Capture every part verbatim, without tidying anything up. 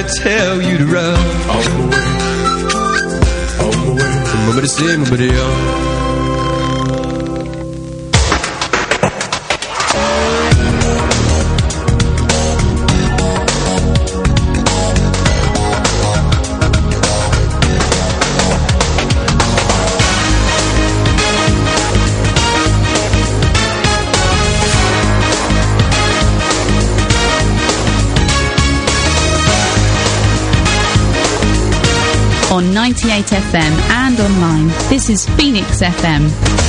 tell you to run. On my way, on my way. Somebody say, somebody else. On ninety-eight F M and online, this is Phoenix F M.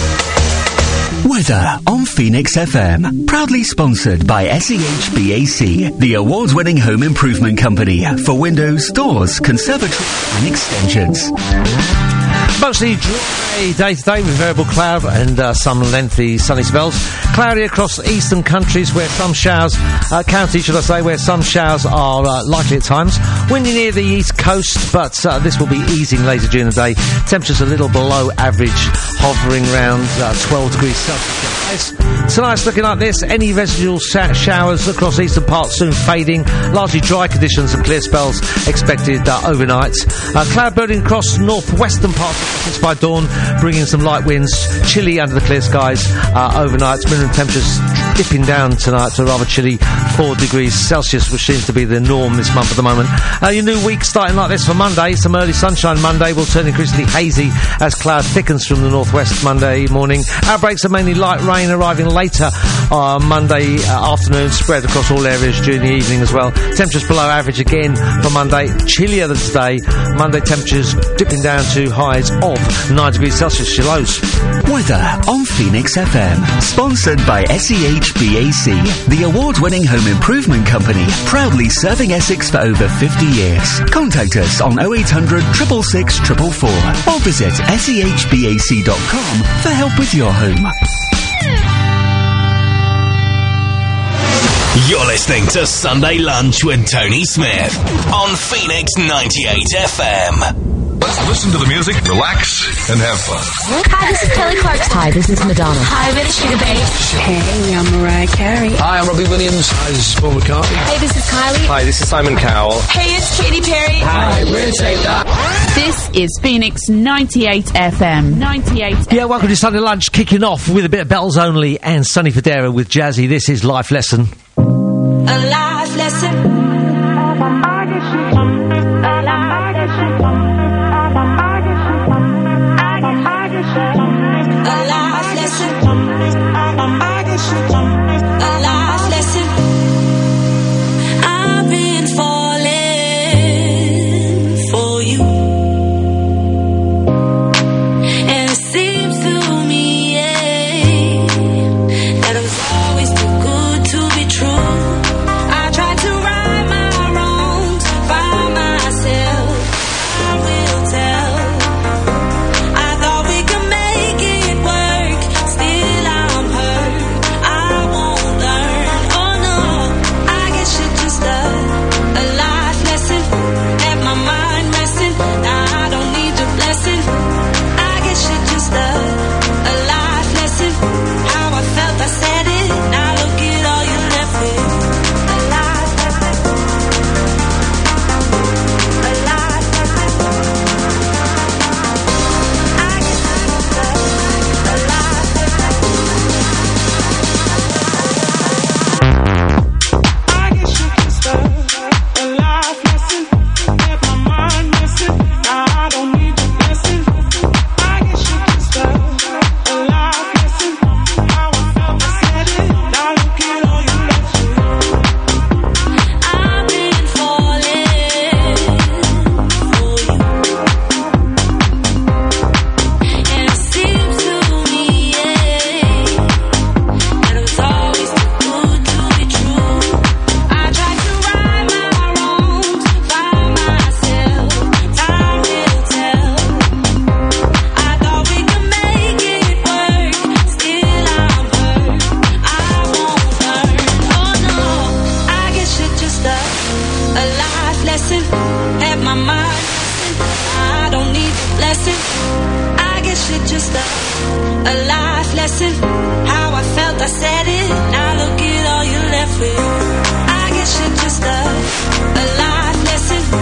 Weather on Phoenix F M. Proudly sponsored by S E H B A C, the award-winning home improvement company for windows, doors, conservatory and extensions. Mostly dry day today with variable cloud and uh, some lengthy sunny spells. Cloudy across eastern countries where some showers, uh, county should I say, where some showers are uh, likely at times. Windy near the east coast, but uh, this will be easing later during the day. Temperatures a little below average, hovering around uh, twelve degrees Celsius. Tonight's looking like this. Any residual sh- showers across eastern parts soon fading. Largely dry conditions and clear spells expected uh, overnight. Uh, cloud building across northwestern parts by dawn, bringing some light winds. Chilly under the clear skies uh, overnight. Minimum temperatures dipping down tonight to a rather chilly four degrees Celsius, which seems to be the norm this month at the moment. Uh, your new week starting like this for Monday. Some early sunshine Monday will turn increasingly hazy as cloud thickens from the northwest Monday morning. Outbreaks of mainly light rain arriving later uh, Monday uh, afternoon, spread across all areas during the evening as well. Temperatures below average again for Monday. Chillier than today. Monday temperatures dipping down to highs of nine degrees Celsius. Your lows. Weather on Phoenix F M. Sponsored by S E H B A C, the award-winning home improvement company, proudly serving Essex for over fifty years. Contact us on oh eight hundred, six six six, four four four or visit S E H B A C dot com for help with your home. You're listening to Sunday Lunch with Tony Smith on Phoenix ninety-eight F M. Let's listen to the music, relax, and have fun. Hi, this is Kelly Clarkson. Hi, this is Madonna. Hi, this is Sugar Babe. Hey, I'm Mariah Carey. Hi, I'm Robbie Williams. Hi, this is Paul McCartney. Hey, this is Kylie. Hi, this is Simon Cowell. Hey, it's Katy Perry. Hi, we're Taylor. This is Phoenix ninety-eight F M. ninety-eight. Yeah, welcome to Sunday Lunch, kicking off with a bit of bells only and Sonny Fodera with Jazzy. This is Life Lesson. A life lesson. a life lesson. How I felt, I said it. Now look at all you left with. I guess you're just a, a life lesson.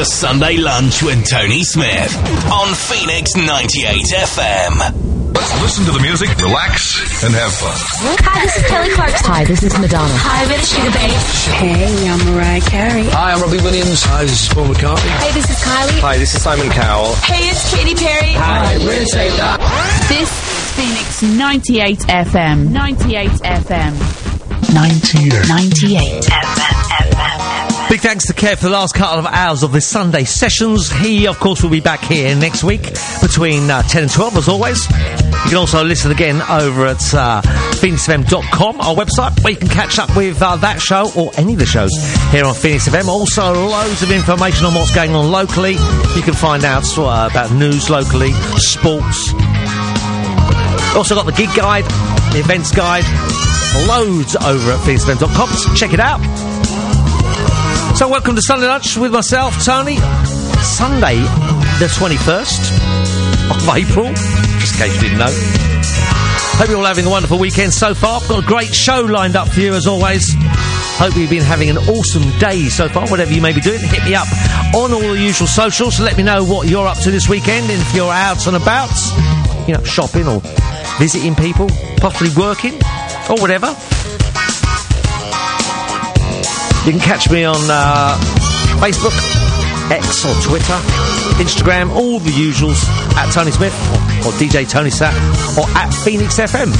The Sunday Lunch with Tony Smith on Phoenix ninety-eight F M. Let's listen to the music, relax, and have fun. Hi, this is Kelly Clarkson. Hi, this is Madonna. Hi, this is Sugar Bass. Hey, I'm Mariah Carey. Hi, I'm Robbie Williams. Hi, this is Paul McCartney. Hey, this is Kylie. Hi, this is Simon Cowell. Hey, it's Katy Perry. Hi, we're Take That. This is Phoenix ninety-eight F M. ninety-eight F M. ninety-eight. ninety-eight F M. Big thanks to Kev for the last couple of hours of this Sunday sessions. He, of course, will be back here next week between uh, ten and twelve, as always. You can also listen again over at uh, phoenix f m dot com, our website, where you can catch up with uh, that show or any of the shows here on Phoenix F M. Also, loads of information on what's going on locally. You can find out uh, about news locally, sports. Also got the gig guide, the events guide, loads over at phoenix f m dot com. So check it out. So welcome to Sunday Lunch with myself, Tony. Sunday, the twenty-first of April, just in case you didn't know. Hope you're all having a wonderful weekend so far. I've got a great show lined up for you, as always. Hope you've been having an awesome day so far, whatever you may be doing. Hit me up on all the usual socials to let me know what you're up to this weekend, and if you're out and about, you know, shopping or visiting people, possibly working, or whatever. You can catch me on uh, Facebook, X or Twitter, Instagram, all the usuals, at Tony Smith, or, or D J Tony Sat, or at Phoenix F M.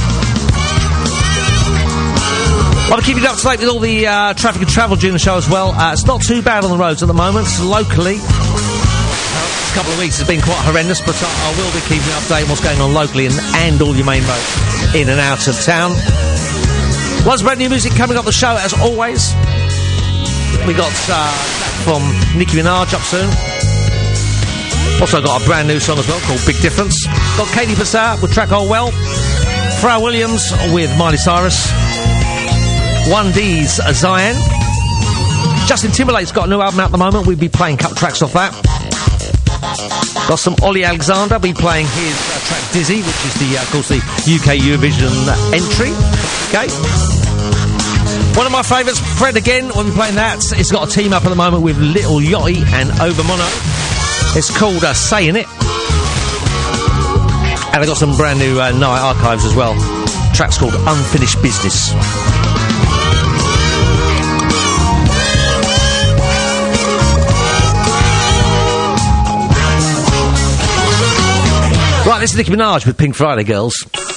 I'll be keeping you up to date with all the uh, traffic and travel during the show as well. Uh, it's not too bad on the roads at the moment. Locally, a couple of weeks has been quite horrendous, but I, I will be keeping you updated what's going on locally and, and all your main roads in and out of town. Lots of brand new music coming up the show, as always. We got uh, from Nicki Minaj up soon. Also got a brand new song as well called Big Difference. Got Katie Passar with track Oh Well. Pharrell Williams with Miley Cyrus. one D's Zion. Justin Timberlake's got a new album out at the moment. We'll be playing a couple tracks off that. Got some Ollie Alexander. Be playing his uh, track Dizzy, which is the, uh, of course, the U K Eurovision uh, entry. Okay. One of my favourites, Fred again, we'll be playing that. It's got a team up at the moment with Little Yachty and Overmono. It's called uh, Saying It. And I got some brand new uh, Night Archives as well. The track's called Unfinished Business. Right, this is Nicki Minaj with Pink Friday Girls.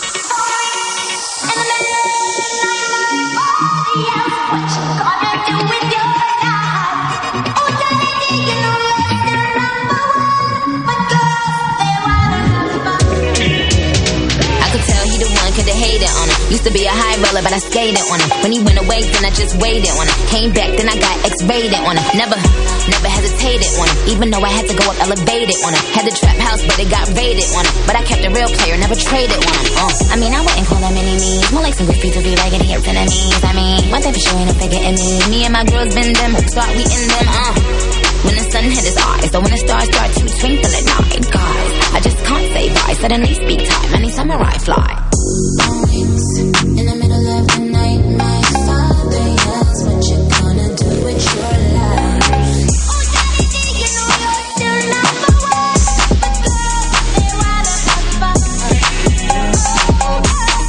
Used to be a high roller, but I skated on him. When he went away, then I just waited on him. Came back, then I got X-rated on him. Never, never hesitated on him. Even though I had to go up elevated on him. Had the trap house, but it got raided on him. But I kept a real player, never traded on him. Uh. I mean, I wouldn't call them enemies. More like some graffiti to be raggedy as enemies. I mean, one thing for sure ain't no forgetting me. Me and my girls been them, start we in them, uh. When the sun hit his eyes, so when the stars start to twinkle at night, guys, I just can't say bye. Suddenly speak time, many samurai fly. In the middle of the night, my father yells, what you gonna do with your life? Oh, daddy, you know you're still number one, but girls, they rather have fun. I'm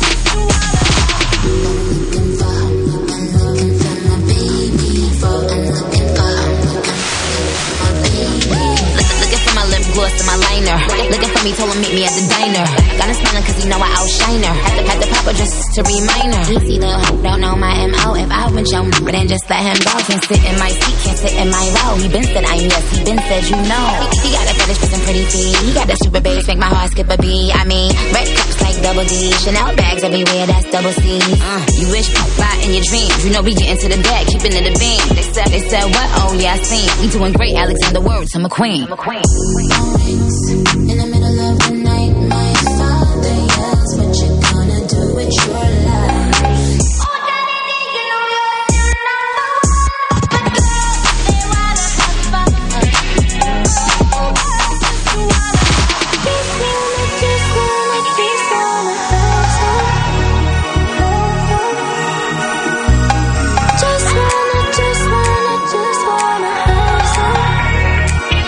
looking for, I'm looking for my baby, for I'm looking for, I'm looking for my baby. Looking for my lip gloss and my liner. Looking for me, told him meet me at the diner. Got him smiling cause he know I outshine her. Had to, had to pop her just to remind her. Easy little hope, don't know my M O. If I would show me, but then just let him go. Can't sit in my seat, can't sit in my row. He been said I'm yes, he been said you know. He, he got a fetish for some pretty feet. He got that super bass, make my heart skip a beat. I mean, red cups like double D. Chanel bags everywhere, that's double C. Uh, you wish you fly in your dreams. You know we get into the bag, keeping it a beam. They said, they said what? Oh yeah, I seen. We doing great, Alexander Words, I'm a queen. I'm a queen. In the middle of the night, my father yells, what you gonna do with your life? Oh, daddy, you know you're still number one, but girls, they rather have fun. Oh, just wanna just wanna, just wanna, just wanna have some. Just wanna, just wanna, just wanna have some.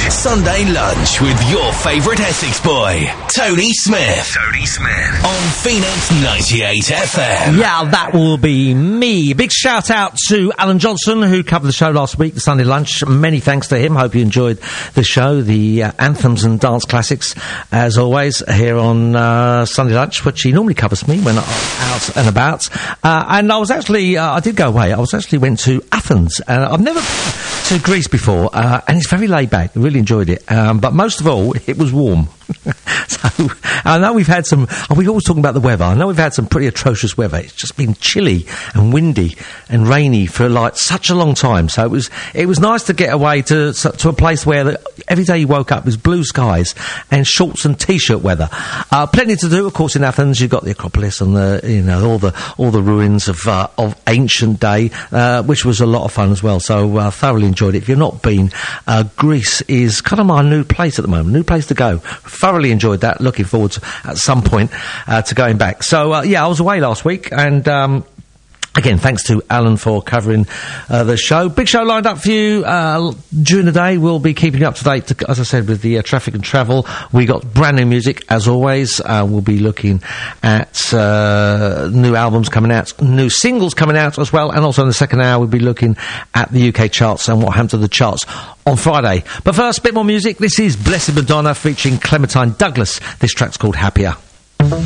Sunday lunch with your favourite Essex boy, Tony Smith. Tony Smith. On Phoenix ninety-eight F M. Yeah, that will be me. Big shout out to Alan Johnson, who covered the show last week, the Sunday lunch. Many thanks to him. Hope you enjoyed the show, the uh, anthems and dance classics, as always, here on uh, Sunday lunch, which he normally covers me when I'm out and about. Uh, and I was actually, uh, I did go away. I was actually went to Athens. And I've never been to Greece before, uh, and it's very laid back. I really enjoyed it. Um, but most of all, it was warm. So, I know we've had some, oh, we're always talking about the weather. I know we've had some pretty atrocious weather. It's just been chilly and windy and rainy for like such a long time. So it was, it was nice to get away to, to a place where the, every day you woke up was blue skies and shorts and t-shirt weather. Uh, plenty to do, of course, in Athens. You've got the Acropolis and the, you know, all the, all the ruins of, uh, of ancient day, uh, which was a lot of fun as well. So, uh, thoroughly enjoyed it. If you've not been, uh, Greece is kind of my new place at the moment, new place to go. Thoroughly enjoyed that. Looking forward to, at some point uh, to going back. So uh, yeah, I was away last week, and um, again, thanks to Alan for covering uh, the show. Big show lined up for you uh, during the day. We'll be keeping you up to date, to, as I said, with the uh, traffic and travel. We got brand new music, as always. Uh, we'll be looking at uh, new albums coming out, new singles coming out as well, and also in the second hour we'll be looking at the U K charts and what happened to the charts on Friday. But first, a bit more music. This is Blessed Madonna featuring Clementine Douglas. This track's called Happier. Lately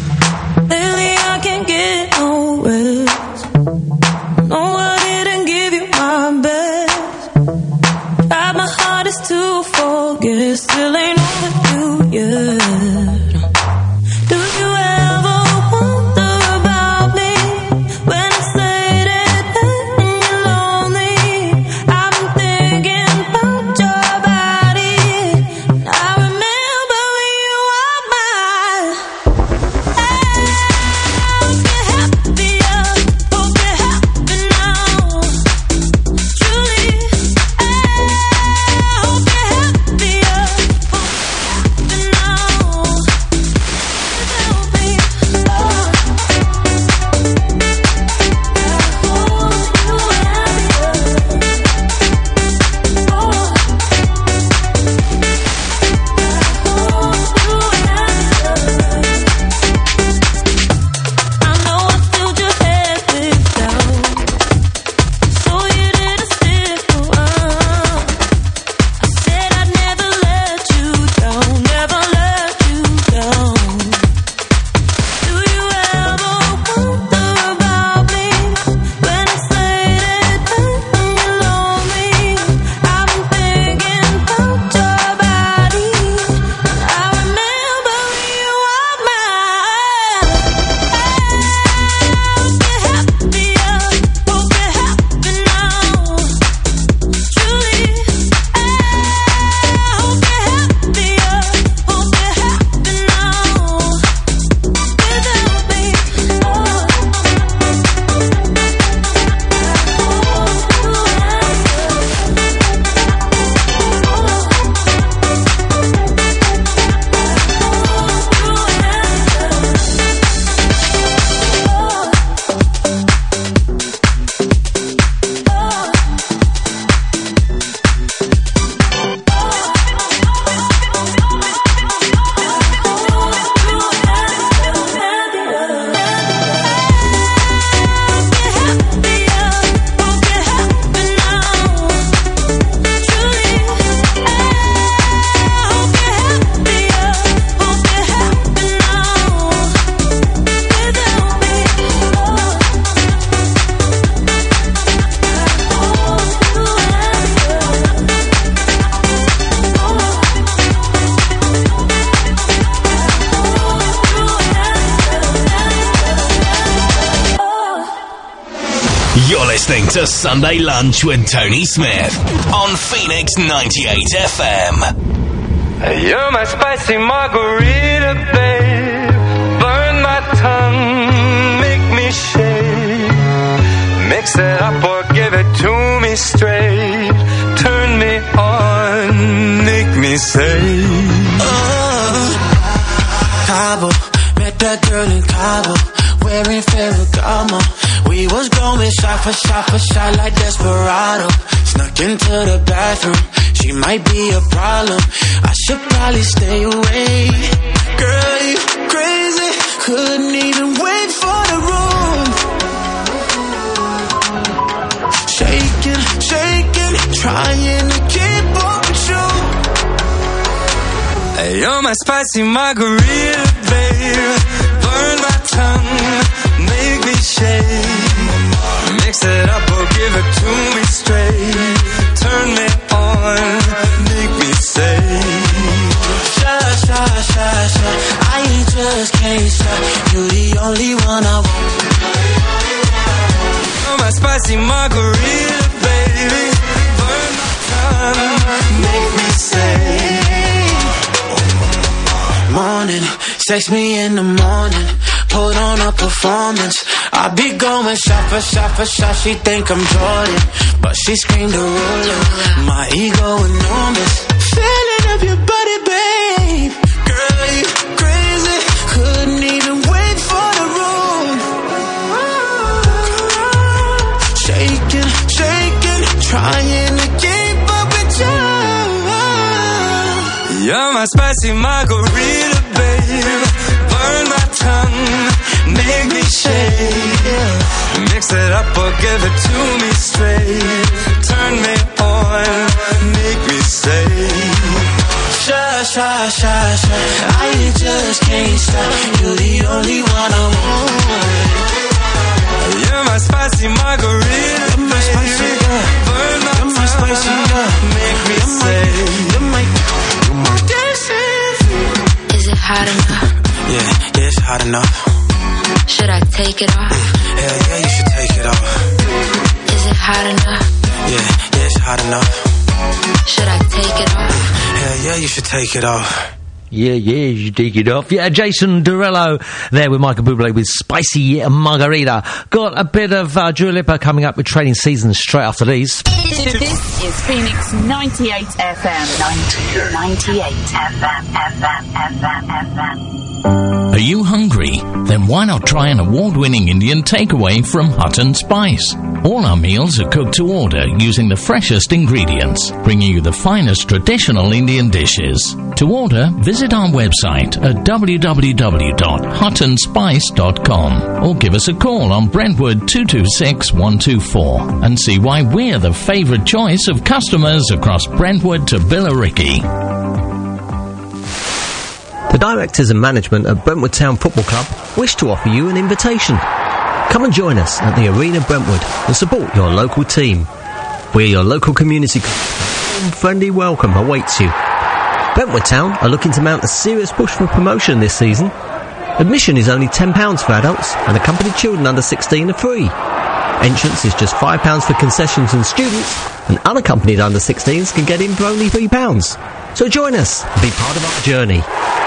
I can't get no rest. No, I didn't give you my best. Tried my hardest to forget, still ain't over you yet. Do you ever wonder about me when it's late at night and you're lonely? I've been thinking about your body. I remember when you were mine. Hope you're happier, hope you're happy now. Truly, I hope you're happier, hope you're happy now. Without me, oh, I know I filled your head with doubt, so you didn't stick around. I said I'd never let you down, never let you down. Do you ever wonder about me when it's late at night and you're lonely? I've been thinking about your body. I remember when you were mine. Hope you're happier, hope you're happy now. Truly, I hope you're happier, hope you're happy now. Without me, oh. You're listening to Sunday Lunch with Tony Smith on Phoenix ninety-eight F M. You're my spicy margarita, babe. Burn my tongue, make me shake. Mix it up or give it to me straight. Turn me on, make me say, oh, Cabo, met that girl in Cabo, wearing Ferragamo. We was going shot for shot for shot like Desperado. Snuck into the bathroom, she might be a problem. I should probably stay away. Girl, you crazy, couldn't even wait for the room. Shaking, shaking, trying to keep up with you. Hey, you're my spicy margarita, babe. Burn my tongue, make me shake. Mix it up or give it to me straight. Turn me on, make me say. Sha, sha, sha, sha, I just can't stop. You're the only one I want. You're my spicy margarita, baby. Burn my tongue, make me say. Morning, text me in the morning, put on a performance. I be going shot for shot for shot. She think I'm Jordan, but she screamed a ruler. My ego enormous. Feeling up your body, babe. Girl, you crazy, couldn't even wait for the room. Shaking, shaking, trying to keep up with you. You're my spicy margarita, babe. Burn my tongue, make me shake. Mix it up or give it to me straight. Turn me on, make me say. Sha, sha, sha, sha, I just can't stop. You're the only one I want. You're my spicy margarita, You're my spicy girl. Burn my You're my spicy girl. Make me say. You're my, you're my dancing. Is it hot enough? Yeah, yeah, it's hot enough. Should I take it off? Hell yeah, you should take it off. Is it hot enough? Yeah, yeah, it's hot enough. Should I take it off? Hell yeah, you should take it off. Yeah, yeah, you dig it off. Yeah, Jason Derulo there with Michael Bublé with Spicy Margarita. Got a bit of uh, Dua Lipa coming up with Training Season straight after these. This is Phoenix ninety-eight F M. ninety-eight F M, F M, F M, F M. Are you hungry? Then why not try an award-winning Indian takeaway from Hut and Spice? All our meals are cooked to order using the freshest ingredients, bringing you the finest traditional Indian dishes. To order, visit our website at w w w dot hut and spice dot com or give us a call on Brentwood two two six, one two four and see why we're the favourite choice of customers across Brentwood to Billericay. The directors and management at Brentwood Town Football Club wish to offer you an invitation. Come and join us at the Arena Brentwood and support your local team. We're your local community club. A friendly welcome awaits you. Brentwood Town are looking to mount a serious push for promotion this season. Admission is only ten pounds for adults and accompanied children under sixteen are free. Entrance is just five pounds for concessions and students, and unaccompanied under sixteens can get in for only three pounds. So join us and be part of our journey.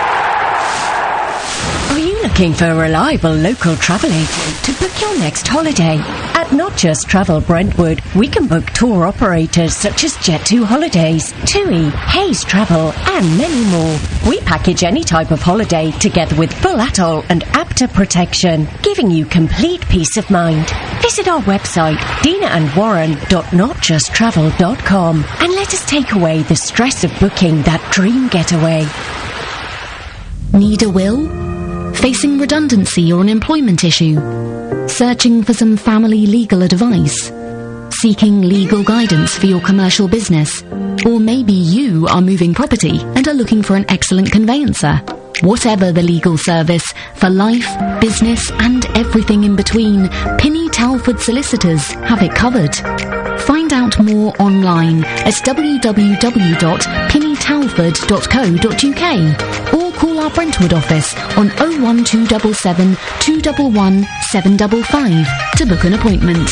Are you looking for a reliable local travel agent to book your next holiday? At Not Just Travel Brentwood, we can book tour operators such as Jet two Holidays, TUI, Hayes Travel, and many more. We package any type of holiday together with full atoll and APTA protection, giving you complete peace of mind. Visit our website, dina and warren dot not just travel dot com, and let us take away the stress of booking that dream getaway. Need a will? Facing redundancy or an employment issue? Searching for some family legal advice? Seeking legal guidance for your commercial business? Or maybe you are moving property and are looking for an excellent conveyancer? Whatever the legal service, for life, business and everything in between, Pinny Talford Solicitors have it covered. Find out more online at w w w dot pinny talford dot co dot u k or call our Brentwood office on oh one two seven seven, two one one, seven five five to book an appointment.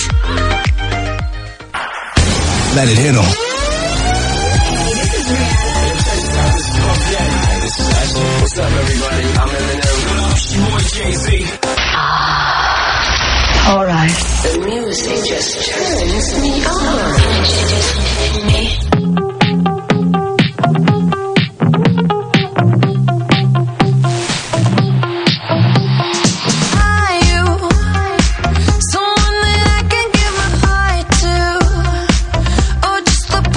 Let it hit 'em. What's up, everybody? I'm Eminem. Your boy Jay-Z. All right. The music just turns me on. Someone that I can give my heart to, or just the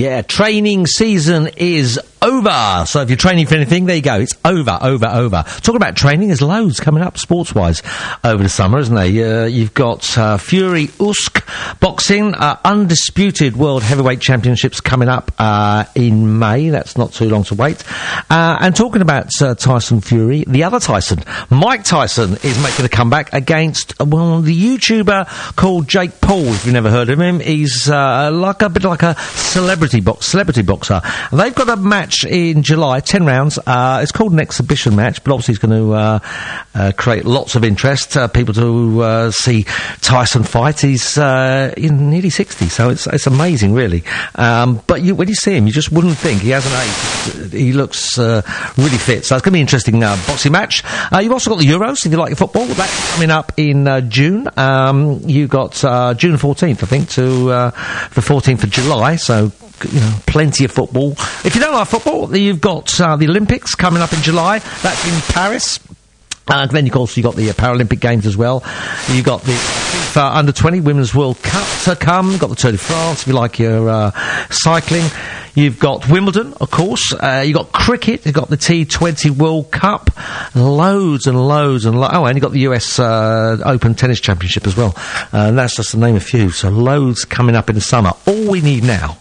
Yeah, training season is over. So if you're training for anything, there you go. It's over, over, over. Talking about training, there's loads coming up sports-wise over the summer, isn't there? Uh, you've got uh, Fury Usyk boxing, uh, undisputed World Heavyweight Championships coming up uh, in May. That's not too long to wait. Uh, and talking about uh, Tyson Fury, the other Tyson, Mike Tyson, is making a comeback against, uh, well, the YouTuber called Jake Paul, if you've never heard of him. He's uh, like a bit like a celebrity box, celebrity boxer. And they've got a match in July, ten rounds. Uh, it's called an exhibition match, but obviously it's going to uh, uh, create lots of interest. Uh, people to uh, see Tyson fight. He's uh, in nearly sixty, so it's it's amazing, really. Um, but you, when you see him, you just wouldn't think he hasn't aged. He looks uh, really fit. So it's going to be an interesting uh, boxing match. Uh, you've also got the Euros, if you like football. That's coming up in uh, June. Um, you've got uh, June fourteenth, I think, to uh, the fourteenth of July. So, you know, plenty of football. If you don't like football, you've got uh, the Olympics coming up in July. That's in Paris. Uh, then, of course, you've got the uh, Paralympic Games as well. You've got the FIFA Under twenty Women's World Cup to come. You've got the Tour de France, if you like your uh, cycling. You've got Wimbledon, of course. Uh, you've got cricket. You've got the T twenty World Cup. Loads and loads and lo- Oh, and you've got the U S uh, Open Tennis Championship as well. Uh, and that's just to name a few. So loads coming up in the summer. All we need now,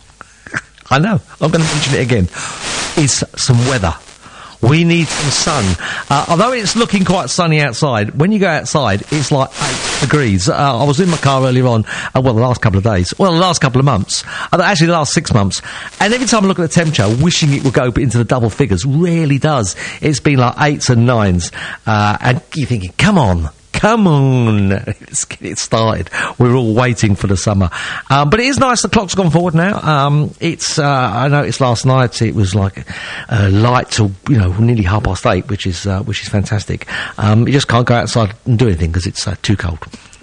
I know, I'm going to mention it again, is some weather. We need some sun. Uh, although it's looking quite sunny outside, when you go outside, it's like eight degrees. Uh, I was in my car earlier on, uh, well, the last couple of days, well, the last couple of months, uh, actually the last six months, and every time I look at the temperature, wishing it would go into the double figures, really does. It's been like eights and nines, uh, and you're thinking, come on. Come on, let's get it started. We're all waiting for the summer. Um, but it is nice, the clock's gone forward now. Um, it's, uh, I noticed last night it was like uh, light till, you know, nearly half past eight, which is, uh, which is fantastic. Um, you just can't go outside and do anything because it's uh, too cold.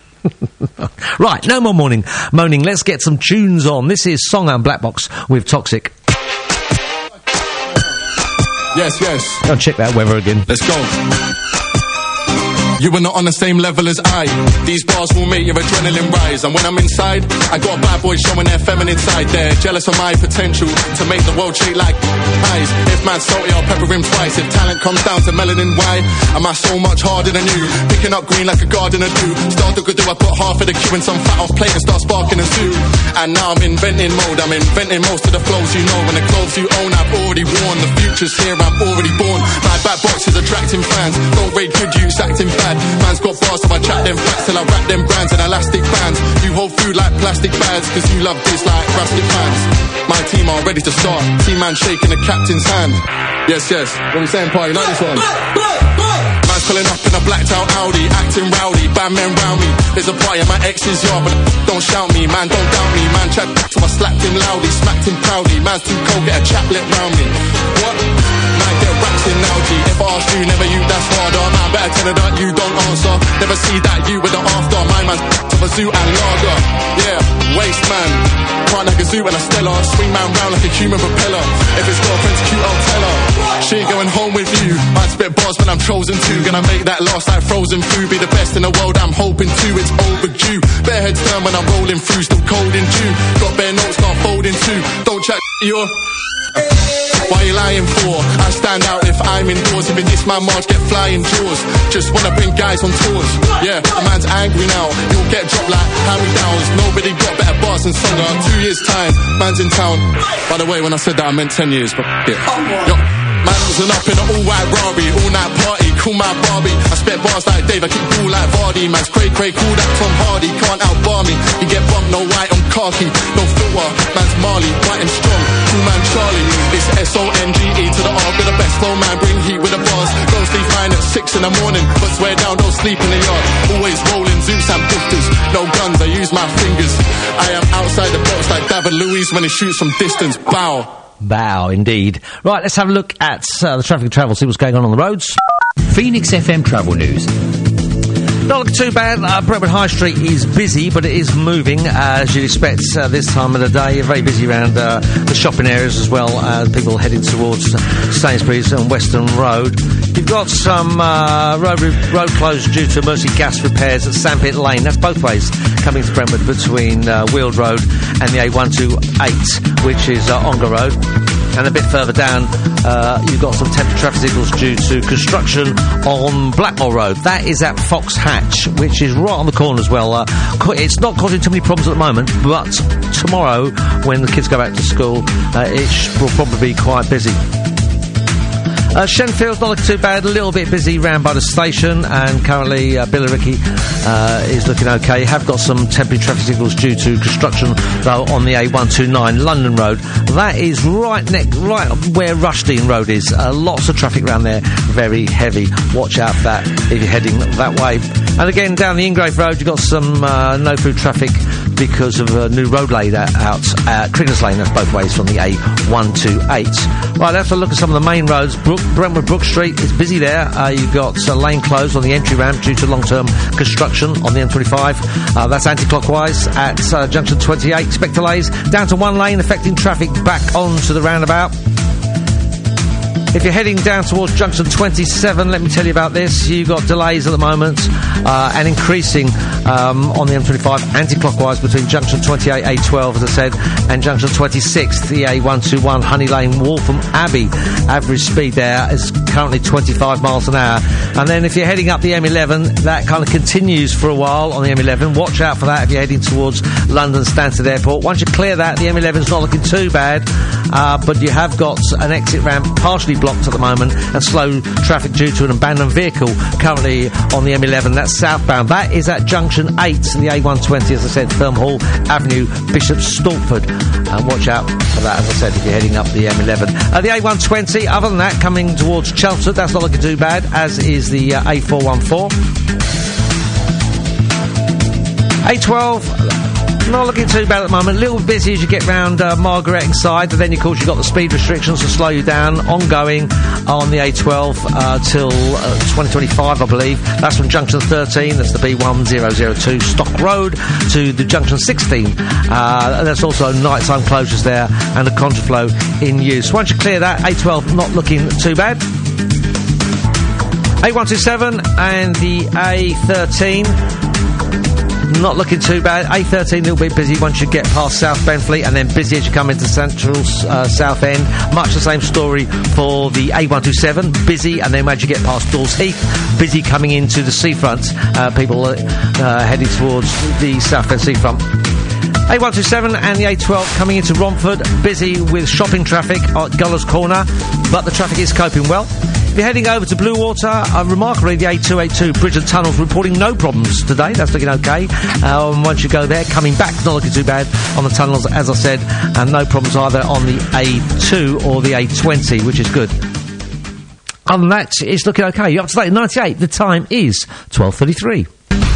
Right, no more morning moaning. Let's get some tunes on. This is Song and Black Box with Toxic. Yes, yes. Go and check that weather again. Let's go. You are not on the same level as I. These bars will make your adrenaline rise. And when I'm inside, I got bad boys showing their feminine side. They're jealous of my potential to make the world shake like eyes. If man's salty, I'll pepper him twice. If talent comes down to melanin, why am I so much harder than you? Picking up green like a gardener do. Start to go do, I put half of the cue in some fat off plate and start sparking a zoo. And now I'm inventing mode. I'm inventing most of the flows you know. And the clothes you own, I've already worn. The future's here, I'm already born. My bad box is attracting fans. Don't rate good use, acting bad. Man's got bars, so I chat them facts till I wrap them brands in elastic bands. You hold food like plastic bags, cause you love this like rustic fans. My team are ready to start. Team man shaking the captain's hand. Yes, yes. What are we saying, party? Like this one. Man's pulling up in a blacked out Audi, acting rowdy, bad men round me. There's a party at my ex's yard, but don't shout me, man, don't doubt me. Man, chat so I slapped him loudly, smacked him proudly. Man's too cold, get a chaplet round me. What? Man, get racks in now, G. If I ask you, never you, that's harder. Man, better tell her that you don't answer. Never see that you with the after. My man's to a zoo and lager. Yeah, waste man. Can't like a zoo and a stellar. Swing man round like a human propeller. If his girlfriend's cute, I'll tell her. She ain't going home with you. I'd spit bars when I'm chosen to. Gonna make that last like frozen food. Be the best in the world, I'm hoping to. It's overdue. Bare heads turn when I'm rolling through. Still cold in June. Got bare notes, can't fold in two. Don't chat, you're... Why you lying for? I stand out if I'm indoors. Even this man Marge get flying jaws. Just wanna bring guys on tours. Yeah, the man's angry now. You'll get dropped like hand-me-downs. Nobody got better bars than Songa. Two years time, man's in town. By the way, when I said that I meant ten years, but yeah. Yo. Man wasn't up in an all-white Rari, all-night party, call my Barbie. I spit bars like Dave, I keep cool like Vardy. Man's cray cray, cool that Tom Hardy, can't outbar me. You get bumped, no white on khaki, no filter. Man's Marley, white and strong, cool man Charlie. It's S O N G E to the R, with the best flow, man, bring heat with the bars. Don't sleep fine at six in the morning, but swear down, don't sleep in the yard. Always rolling Zeus and bifters, no guns, I use my fingers. I am outside the box like David Luiz when he shoots from distance, bow. Bow, indeed. Right, let's have a look at uh, the traffic and travel, see what's going on on the roads. Phoenix F M Travel News. Not looking too bad. Uh, Brentwood High Street is busy, but it is moving, uh, as you'd expect uh, this time of the day. Very busy around uh, the shopping areas as well. Uh, people heading towards Sainsbury's and Western Road. You've got some uh, road, road closed due to emergency gas repairs at Sandpit Lane. That's both ways coming to Brentwood between uh, Weald Road and the A one two eight, which is uh, Ongar Road. And a bit further down, uh, you've got some temporary traffic signals due to construction on Blackmore Road. That is at Fox Hatch, which is right on the corner as well. Uh, it's not causing too many problems at the moment, but tomorrow, when the kids go back to school, uh, it sh- will probably be quite busy. Uh, Shenfield's not looking too bad, a little bit busy round by the station, and currently uh, Billericay uh, is looking okay. You have got some temporary traffic signals due to construction, though, on the A one two nine London Road. That is right ne- right where Rushdean Road is. Uh, lots of traffic around there, very heavy. Watch out for that if you're heading that way. And again, down the Ingrave Road, you've got some uh, no-food traffic because of a new road laid out at Crigners Lane. That's both ways from the A one two eight. Right, let's have a look at some of the main roads. Brook, Brentwood Brook Street is busy there. Uh, you've got a uh, lane closed on the entry ramp due to long-term construction on the M twenty-five. Uh, that's anti-clockwise at uh, junction twenty-eight. Expect delays down to one lane, affecting traffic back onto the roundabout. If you're heading down towards junction twenty-seven, let me tell you about this. You've got delays at the moment uh, and increasing um, on the M twenty-five anti-clockwise between junction twenty-eight A twelve, as I said, and junction twenty-six, the A one two one Honey Lane, Waltham Abbey. Average speed there is currently twenty-five miles an hour. And then if you're heading up the M eleven, that kind of continues for a while on the M eleven. Watch out for that if you're heading towards London Stansted Airport. Once you clear that, the M eleven's not looking too bad, uh, but you have got an exit ramp partially blocked at the moment and slow traffic due to an abandoned vehicle currently on the M eleven. That's southbound. That is at junction eight, the A one twenty, as I said, Firm Hall Avenue, Bishop Stortford. And watch out for that, as I said, if you're heading up the M eleven. Uh, the A one twenty, other than that, coming towards Chelmsford, that's not looking too bad, as is the uh, A four one four. A twelve, not looking too bad at the moment. A little busy as you get round uh, Margaret side, but then of course you've got the speed restrictions to slow you down, ongoing on the A twelve uh, till uh, twenty twenty-five, I believe. That's from junction thirteen, that's the B one zero zero two Stock Road, to the junction sixteen. Uh, and there's also nighttime closures there and a contraflow in use. Once you clear that, A twelve not looking too bad. A one two seven and the A thirteen, not looking too bad. A thirteen, a little bit busy once you get past South Benfleet, and then busy as you come into Central uh, South End. Much the same story for the A one two seven, busy, and then once you get past Dawes Heath, busy coming into the seafront. Uh, people uh, heading towards the South End seafront. A one two seven and the A twelve coming into Romford, busy with shopping traffic at Guller's Corner, but the traffic is coping well. If you're heading over to Bluewater, uh, remarkably, the A two eighty-two Bridge and Tunnels reporting no problems today. That's looking okay. Um, once you go there, coming back, not looking too bad on the tunnels, as I said, and no problems either on the A two or the A twenty, which is good. Other than that, it's looking okay. You're up to date, ninety-eight. The time is twelve thirty-three.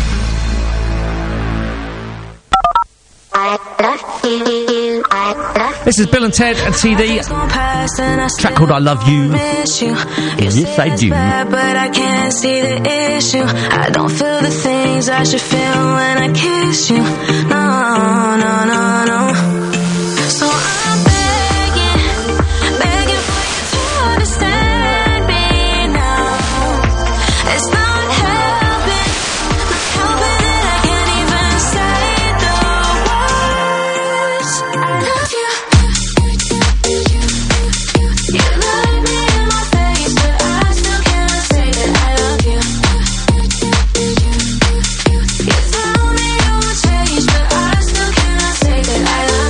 This is Bill and Ted and T D. Track called I Love You. Yes, I do. But I can't see the issue. I don't feel the things I should feel when I kiss you. No, no, no, no. So I'm begging, begging for you to understand me now. It's not helping, not helping that I can't even say the words. I love you. You look me in my face, but I still can't say that I love you. You tell me you will change, but I still cannot say that I love you.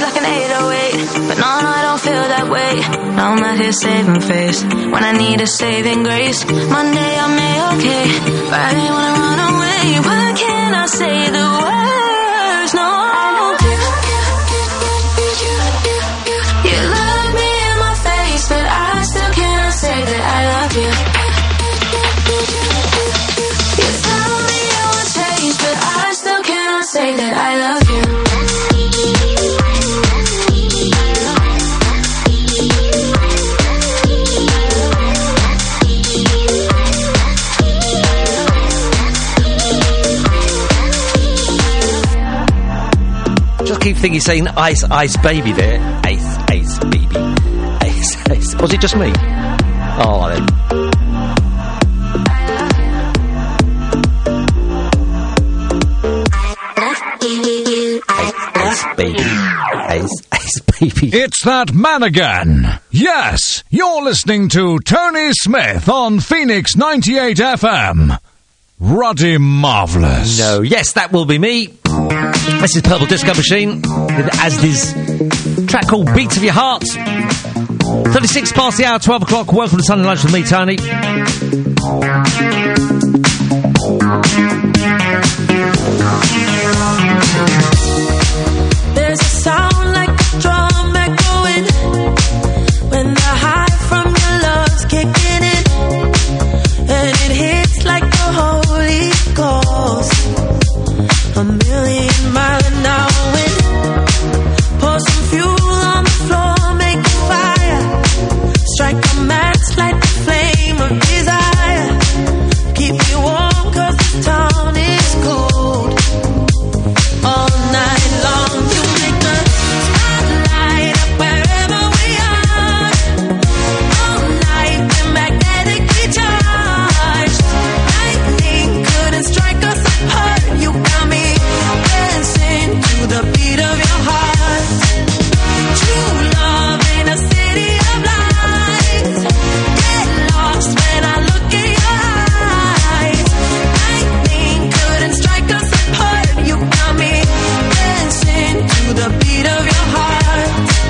like an eight oh eight. But no, no, I don't feel that way. Now I'm out here saving face when I need a saving grace. Monday I'm A-okay, Friday when I run away. Why can't I say the words? No, I don't care. You look me in my face, but I still cannot say that I love you. You tell me you won't change, but I still cannot say that I love you. Keep thinking saying ice ice baby there. Ice ice baby. Ice ice. Was it just me? Oh then. Ice, ice baby. Ice ice baby. It's that man again. Yes, you're listening to Tony Smith on Phoenix ninety-eight F M. Ruddy Marvellous. No, yes, that will be me. This is Purple Disco Machine with Asdi's track called Beats of Your Heart. thirty-six past the hour, twelve o'clock. Welcome to Sunday Lunch with me, Tony. There's a sound like a drum echoing when the high from your love's kicking in, and it hits like the Holy Ghost. A million mile an hour wind. Pour some fuel on the floor, make a fire. Strike a match, light the flame of desire. Keep me warm 'cause this town is cold. All night long you make the spotlight up wherever we are. All night we're magnetically charged. Lightning couldn't strike us apart. You got me dancing to the beat of your heart. True love in a city of lights. Get lost when I look in your eyes. Lightning couldn't strike us apart. You got me dancing to the beat of your heart.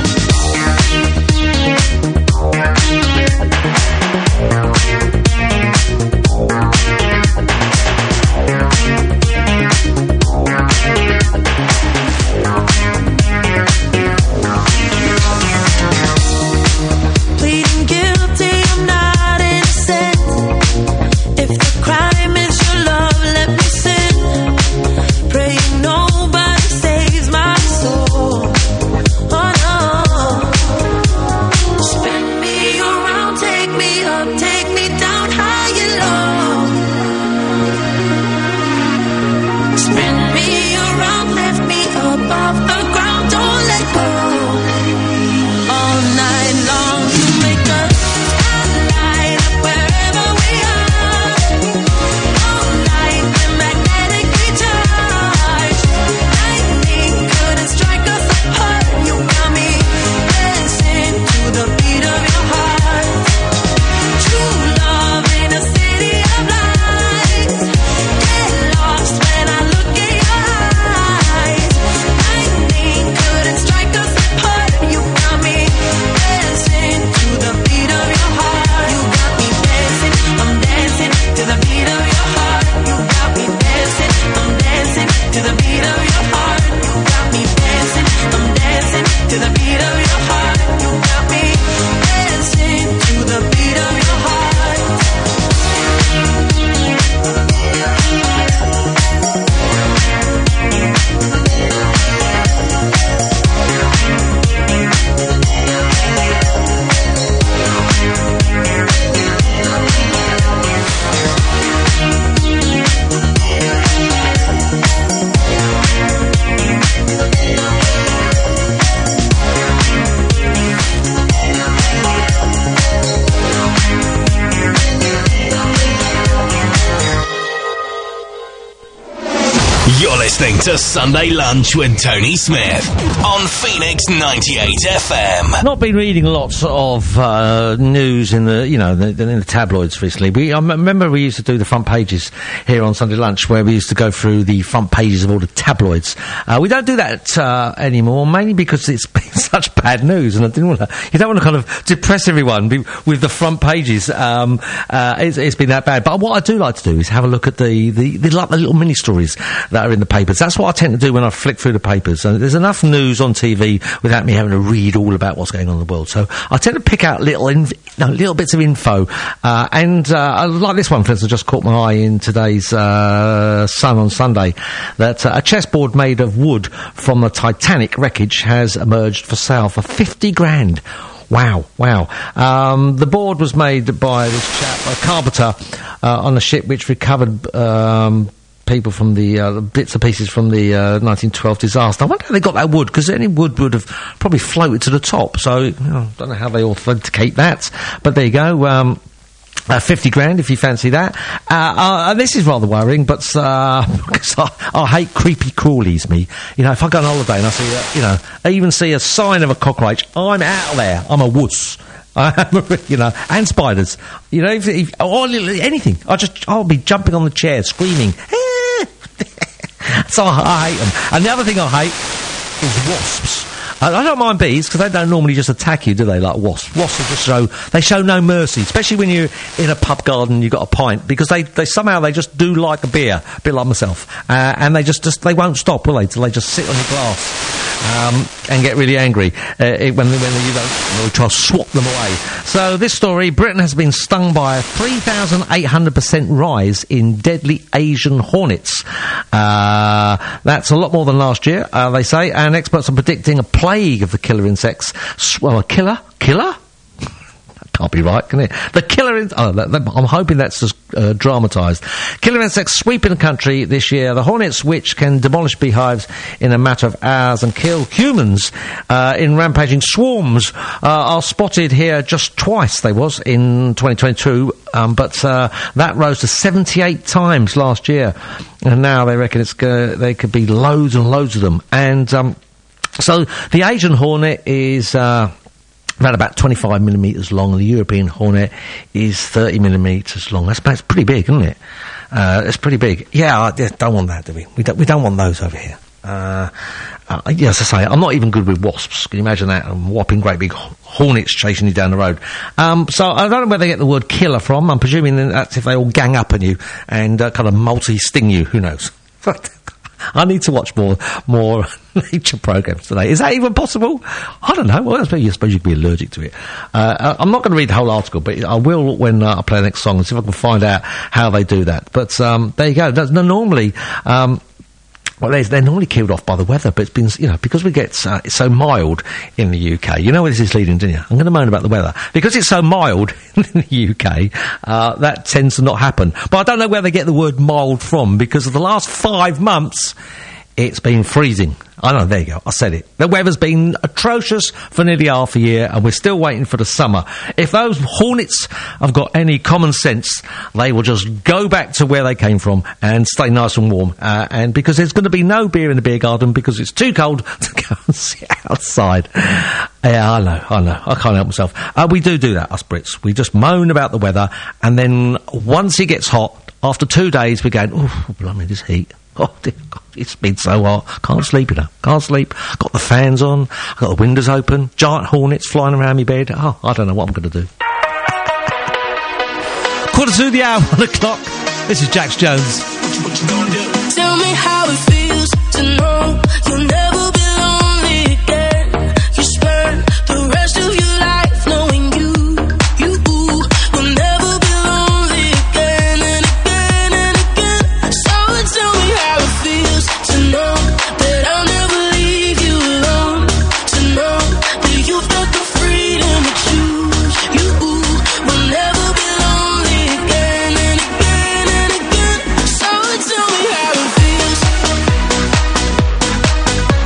Pleading guilty, I'm not innocent. If the crime is your love, let me sin. Praying nobody saves my soul. Oh no. Spin me around, take me up, take me down high and low. Spin me around, lift me up off the ground, don't let go. All night long you make the spotlight up wherever we are. All night we're magnetically charged. Lightning couldn't strike us apart. You got me dancing to the beat of your heart. True love in a city of lights. Get lost when I look in your eyes. Lightning couldn't strike us apart. You got me dancing to the beat of your heart. You got me dancing, I'm dancing to the beat of your heart. You got me dancing, I'm dancing to the beat of your heart. You got me dancing, I'm dancing to the beat of your heart. You got me dancing to the beat of your heart. listening to Sunday Lunch with Tony Smith on Phoenix ninety-eight F M. Not been reading lots of uh, news in the, you know, the, the, in the tabloids recently. We, I m- remember we used to do the front pages here on Sunday Lunch, where we used to go through the front pages of all the tabloids. Uh, we don't do that uh, anymore, mainly because it's been such bad news, and I didn't want to. You don't want to kind of depress everyone be, with the front pages. Um, uh, it's, it's been that bad. But what I do like to do is have a look at the the, the, like the little mini stories that are in the papers. That's what I tend to do when I flick through the papers. And there's enough news on T V without me having to read all about what's going on in the world. So I tend to pick out little inv- no, little bits of info. Uh, and uh, like this one, for instance, just caught my eye in today's uh, Sun on Sunday, that uh, a chessboard made of wood from the Titanic wreckage has emerged for sale for fifty grand. Wow, wow. Um, the board was made by this chap, a carpenter, uh, on a ship which recovered um, people from the uh, bits and pieces from the uh, nineteen twelve disaster. I wonder how they got that wood, because any wood would have probably floated to the top. So, you know, I don't know how they authenticate that. But there you go. Um, Uh, fifty grand, if you fancy that. Uh, uh, this is rather worrying, but uh, because I, I hate creepy crawlies, me. You know, if I go on holiday and I see, a, you know, I even see a sign of a cockroach, I'm out of there. I'm a wuss. You know, and spiders. You know, if, if, or anything. I just, I'll be jumping on the chair, screaming. So I, I hate them. And the other thing I hate is wasps. I don't mind bees, because they don't normally just attack you, do they, like wasps? Wasps just show, they show no mercy, especially when you're in a pub garden and you've got a pint, because they, they somehow, they just do like a beer, a bit like myself, uh, and they just, just, they won't stop, will they, till they just sit on your glass, um, and get really angry, uh, it, when, when you don't, they'll try to swat them away. So this story, Britain has been stung by a three thousand eight hundred percent rise in deadly Asian hornets. Uh, that's a lot more than last year, uh, they say, and experts are predicting a plague of the killer insects. Well, a killer? Killer? That can't be right, can it? The killer... In- oh, that, that, I'm hoping that's just uh, dramatised. Killer insects sweeping the country this year. The hornets, which can demolish beehives in a matter of hours and kill humans uh, in rampaging swarms, uh, are spotted here just twice, they was, in twenty twenty-two, um, but uh, that rose to seventy-eight times last year. And now they reckon it's uh, there could be loads and loads of them. And... Um, So the Asian hornet is uh, around about twenty-five millimetres long, and the European hornet is thirty millimetres long. That's, that's pretty big, isn't it? Uh, it's pretty big. Yeah, I yeah, don't want that, do we? We don't, we don't want those over here. Uh, uh, yeah, as I say, I'm not even good with wasps. Can you imagine that? Um, whopping great big hornets chasing you down the road. Um, so I don't know where they get the word killer from. I'm presuming that's if they all gang up on you and uh, kind of multi-sting you. Who knows? I need to watch more more nature programs today. Is that even possible? I don't know. Well, I suppose you, suppose you could be allergic to it. Uh, I'm not going to read the whole article, but I will when uh, I play the next song and see if I can find out how they do that. But um, there you go. That's, no, normally... Um, Well, they're, they're normally killed off by the weather, but it's been, you know, because we get uh, it's so mild in the U K. You know where this is leading, don't you? I'm going to moan about the weather. Because it's so mild in the U K, uh, that tends to not happen. But I don't know where they get the word mild from, because of the last five months, it's been freezing. I know, there you go, I said it. The weather's been atrocious for nearly half a year, and we're still waiting for the summer. If those hornets have got any common sense, they will just go back to where they came from and stay nice and warm. Uh, and because there's going to be no beer in the beer garden because it's too cold to go and sit outside. Yeah, I know, I know, I can't help myself. Uh, we do do that, us Brits. We just moan about the weather, and then once it gets hot, after two days, we're going, oh, blimey, this heat. Oh, dear God, it's been so hot. Can't sleep, you know. Can't sleep. Got the fans on. Got the windows open. Giant hornets flying around my bed. Oh, I don't know what I'm going to do. Quarter to the hour, one o'clock. This is Jax Jones. What you gonna do? Tell me how it feels to know you'll never be lonely again. You spend the rest of your life knowing you, you will never be lonely again and again and again. So tell me how it feels to know that I'll never leave you alone. To know that you've got the freedom to choose. You will never be lonely again and again and again. So tell me how it feels.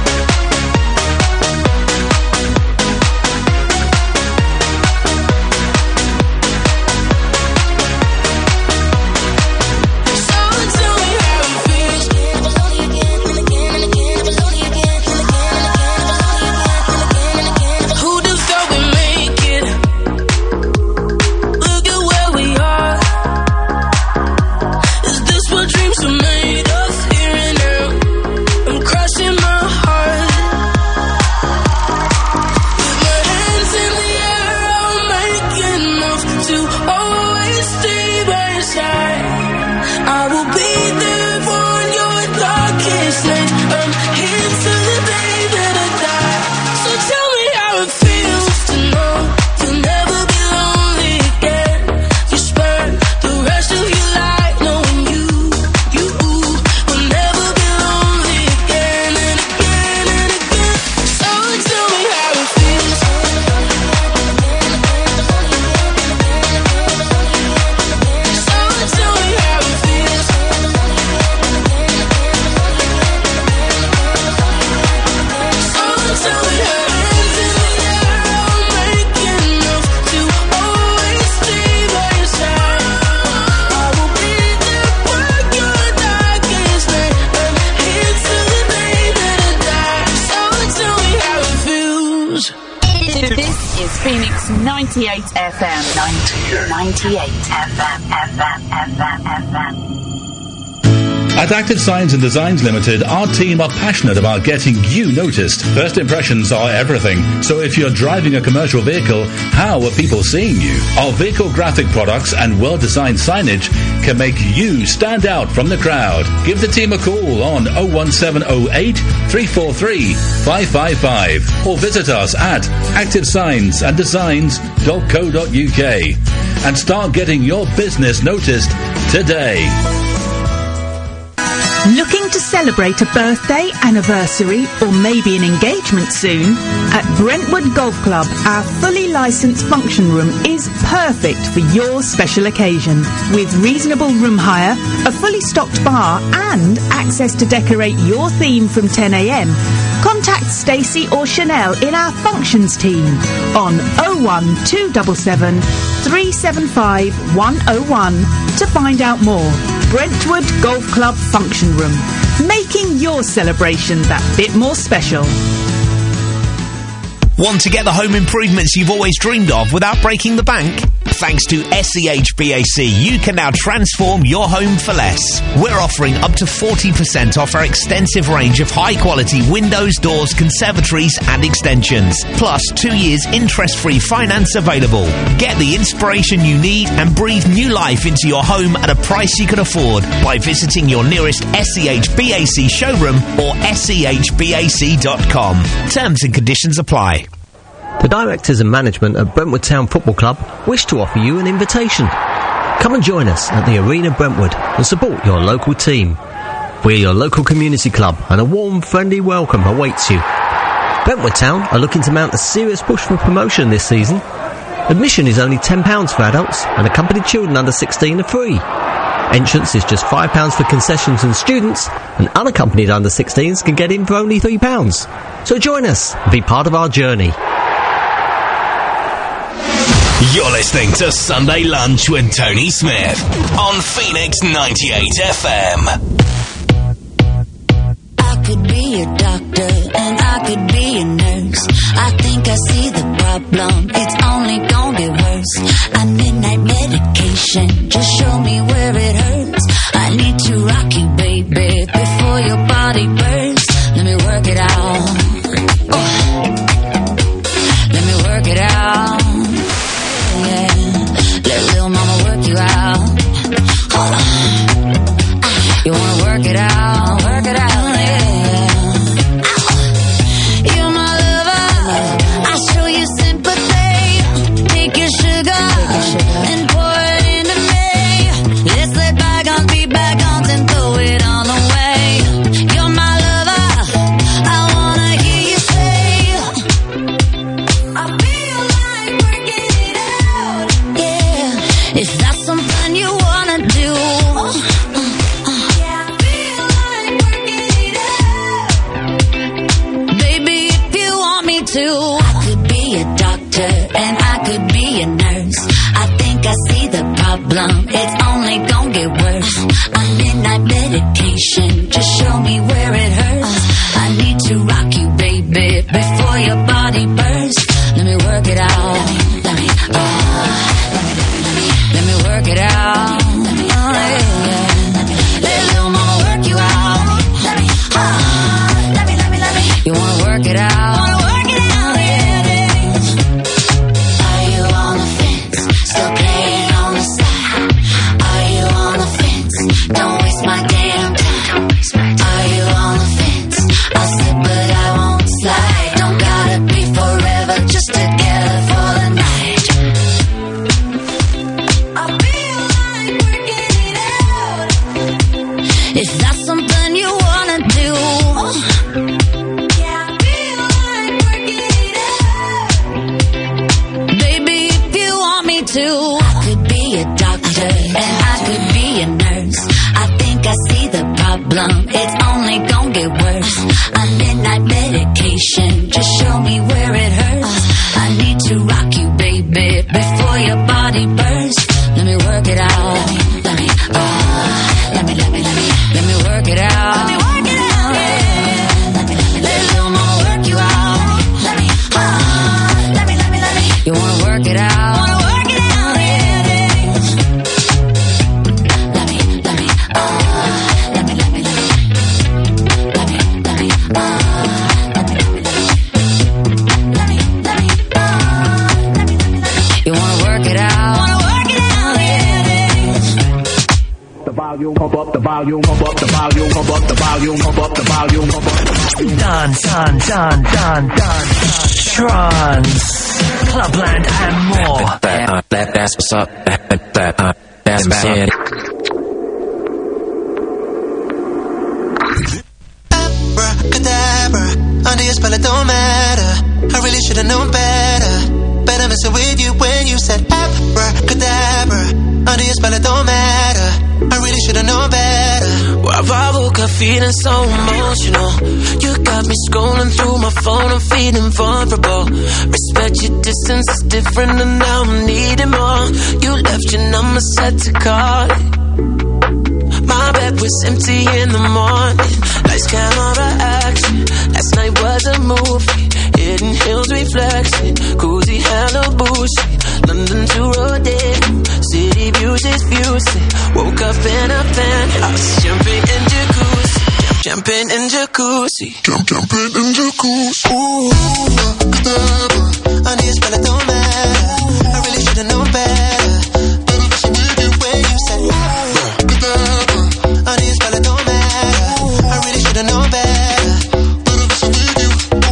This is Phoenix ninety-eight F M. ninety-eight F M. F M. F M. F M. At Active Signs and Designs Limited, our team are passionate about getting you noticed. First impressions are everything, so if you're driving a commercial vehicle, how are people seeing you? Our vehicle graphic products and well-designed signage can make you stand out from the crowd. Give the team a call on oh one seven oh eight, three four three, five five five or visit us at active signs and designs dot co dot uk and start getting your business noticed today. Looking to celebrate a birthday, anniversary, or maybe an engagement soon? At Brentwood Golf Club, our fully licensed function room is perfect for your special occasion. With reasonable room hire, a fully stocked bar, and access to decorate your theme from ten a m, contact Stacey or Chanel in our functions team on oh one two seven seven, three seven five, one oh one to find out more. Brentwood Golf Club Function Room, making your celebration that bit more special. Want to get the home improvements you've always dreamed of without breaking the bank? Thanks to S C H B A C, you can now transform your home for less. We're offering up to forty percent off our extensive range of high-quality windows, doors, conservatories and extensions. Plus, two years interest-free finance available. Get the inspiration you need and breathe new life into your home at a price you can afford by visiting your nearest S C H B A C showroom or S C H B A C dot com. Terms and conditions apply. The directors and management at Brentwood Town Football Club wish to offer you an invitation. Come and join us at the Arena Brentwood and support your local team. We're your local community club and a warm, friendly welcome awaits you. Brentwood Town are looking to mount a serious push for promotion this season. Admission is only ten pounds for adults and accompanied children under sixteen are free. Entrance is just five pounds for concessions and students, and unaccompanied under sixteens can get in for only three pounds. So join us and be part of our journey. You're listening to Sunday Lunch with Tony Smith on Phoenix ninety-eight F M. I could be a doctor and I could be a nurse. I think I see the problem, it's only gonna get worse. I need night medication, just show me where it hurts. I need to rock you, baby, before your body bursts. Let me work it out. Oh. Let me work it out. Let little mama work you out. Hold on. You wanna work it out, work it out, yeah. You're my lover, I'll show you sympathy. Take your sugar and pour it into me. Let's let bygone volume, pump up the volume, pump up the volume, pump up the volume, pump up the volume, pump up the volume. Dance, dance, dance, dance, dance, trance, clubland and more. That, uh, that, that's what's up. That, that, uh, that's bad. Abracadabra, under your spell it don't matter. I really should've known better. Better messing with you when you said abracadabra, under your spell it don't matter. I really should've known better. Well, I woke up feeling so emotional. You got me scrolling through my phone, I'm feeling vulnerable. Respect your distance is different and now I'm needing more. You left your number set to call it. My bed was empty in the morning. Lights, camera, action. Last night was a movie. Hidden hills reflection. Cozy Halabushi. London to Rodeo. City views is beauty. Woke up in a penthouse. Jumping in jacuzzi. Jumping in jacuzzi. Jump, jumping in jacuzzi. Ooh, I need to spell it don't matter. I really should've known better. Better listen with you when you said I need to spell it don't matter. I really should've known better. Better listen with you.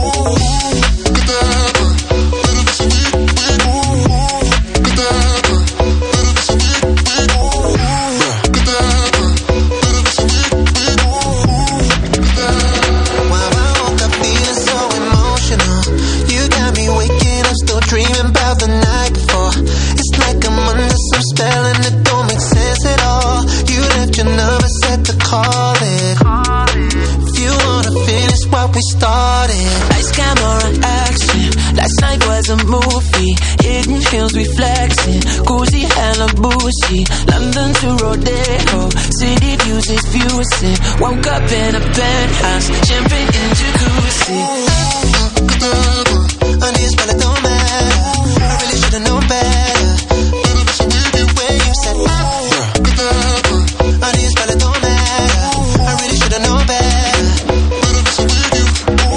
Dreaming about the night before. It's like I'm under some spell and it don't make sense at all. You left your number set to call it. If you wanna finish what we started. Lights, camera, action. Last night was a movie. Hidden hills reflecting. Cozy Halabushi. London to Rodeo. City views is fusing. Woke up in a penthouse. Champagne in jacuzzi. I need to spell it don't matter. I really should've known better. Better listen with you when you said I need to spell it don't matter. I really should've known better. Better listen with you.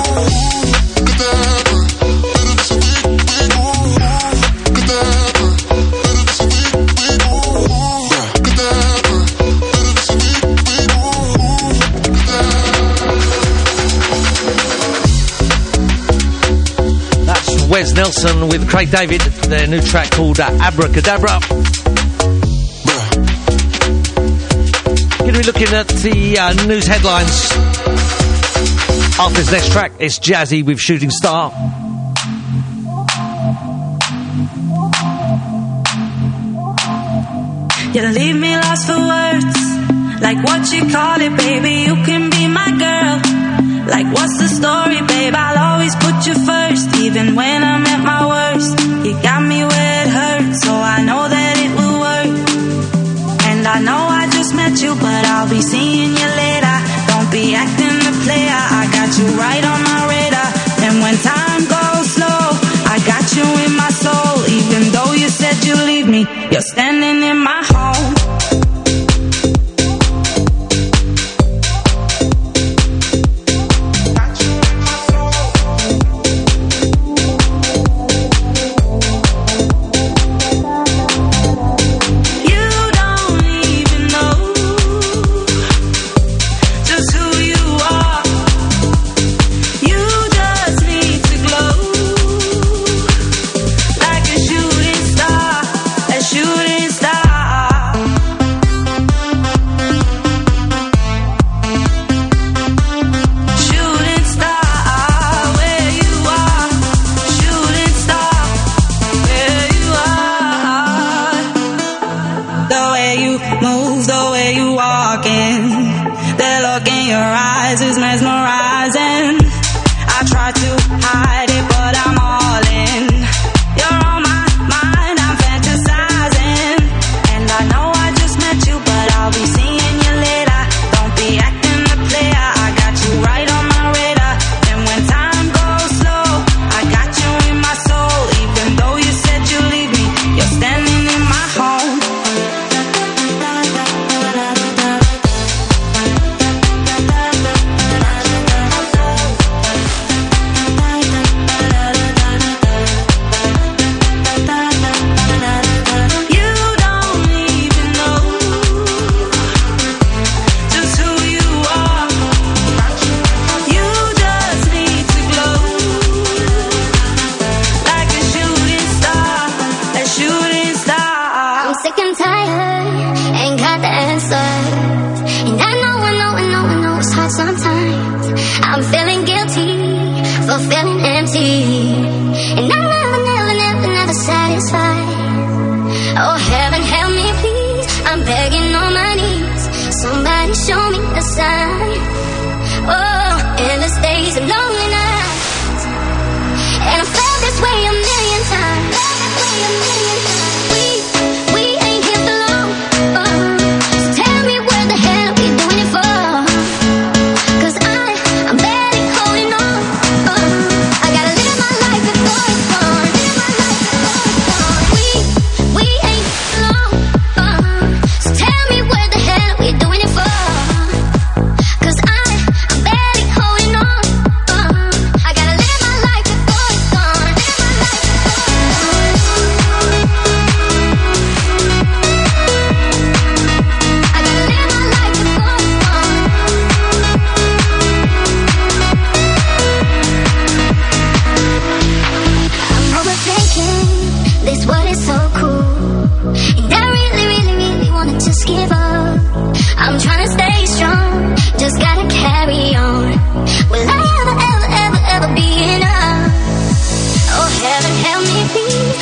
Better listen with you. Wes Nelson with Craig David, their new track called uh, Abracadabra. Going to be looking at the uh, news headlines. After this next track, it's Jazzy with Shooting Star. You leave me lost for words. Like what you call it, baby, you can be my girl. Like what's the story, babe, I'll always put you first. Even when I'm at my worst. You got me where it hurts, so I know that it will work. And I know I just met you, but I'll be seeing you later. Don't be acting the player, I got you right on my radar. And when time goes slow, I got you in my soul. Even though you said you leave me, you're standing in my home. Shooting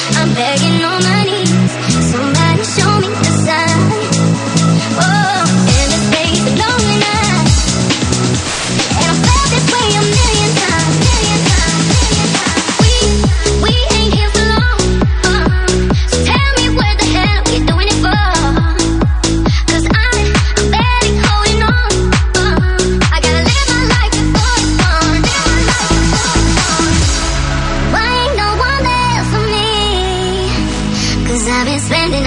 I'm begging on my knees. Somebody show me the sign. Oh, and it's been long enough. And I felt this way a million times, million times, million times. We, we ain't here for long. Uh, so tell me what the hell you doing it for? 'Cause I'm, I'm barely holding on. Uh, I gotta live my life before it's gone. Live my life before it's gone. Why ain't no one there for me? 'Cause I've been spending